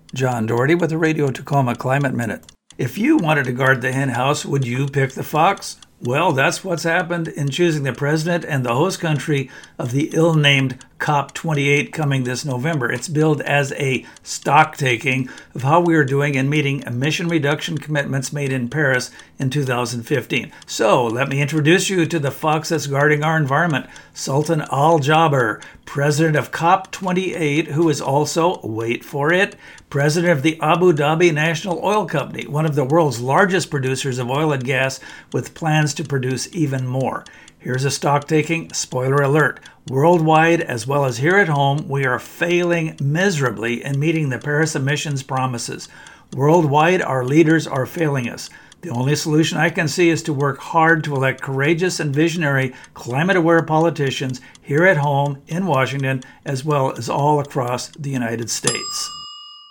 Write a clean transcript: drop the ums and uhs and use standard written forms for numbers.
John Doherty with the Radio Tacoma Climate Minute. If you wanted to guard the hen house, would you pick the fox? Well, that's what's happened in choosing the president and the host country of the ill-named COP28 coming this November. It's billed as a stock-taking of how we are doing in meeting emission reduction commitments made in Paris in 2015. So, let me introduce you to the fox that's guarding our environment, Sultan Al Jaber, president of COP28, who is also, wait for it, president of the Abu Dhabi National Oil Company, one of the world's largest producers of oil and gas, with plans to produce even more. Here's a stock-taking spoiler alert. Worldwide, as well as here at home, we are failing miserably in meeting the Paris emissions promises. Worldwide, our leaders are failing us. The only solution I can see is to work hard to elect courageous and visionary climate-aware politicians here at home in Washington, as well as all across the United States.